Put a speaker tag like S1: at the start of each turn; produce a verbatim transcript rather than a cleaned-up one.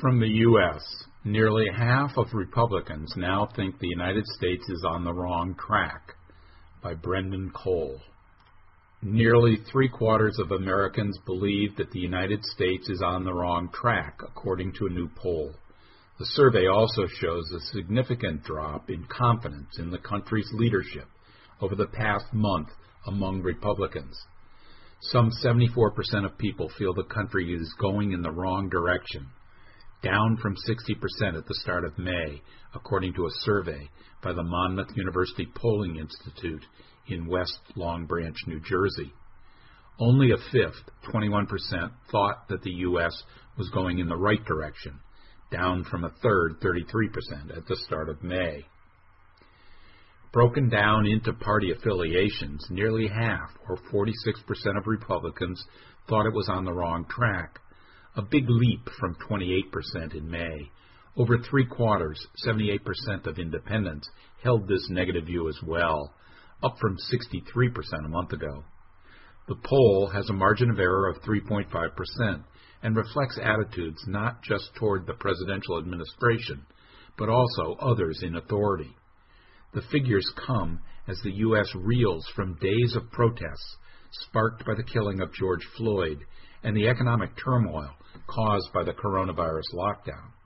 S1: From the U S, nearly half of Republicans now think the United States is on the wrong track, by Brendan Cole. Nearly three-quarters of Americans believe that the United States is on the wrong track, according to a new poll. The survey also shows a significant drop in confidence in the country's leadership over the past month among Republicans. Some seventy-four percent of people feel the country is going in the wrong direction, down from sixty percent at the start of May, according to a survey by the Monmouth University Polling Institute in West Long Branch, New Jersey. Only a fifth, twenty-one percent, thought that the U S was going in the right direction, down from a third, thirty-three percent, at the start of May. Broken down into party affiliations, nearly half, or forty-six percent of Republicans, thought it was on the wrong track, a big leap from twenty-eight percent in May. Over three-quarters, seventy-eight percent of independents, held this negative view as well, up from sixty-three percent a month ago. The poll has a margin of error of three point five percent and reflects attitudes not just toward the presidential administration, but also others in authority. The figures come as the U S reels from days of protests sparked by the killing of George Floyd and the economic turmoil caused by the coronavirus lockdown.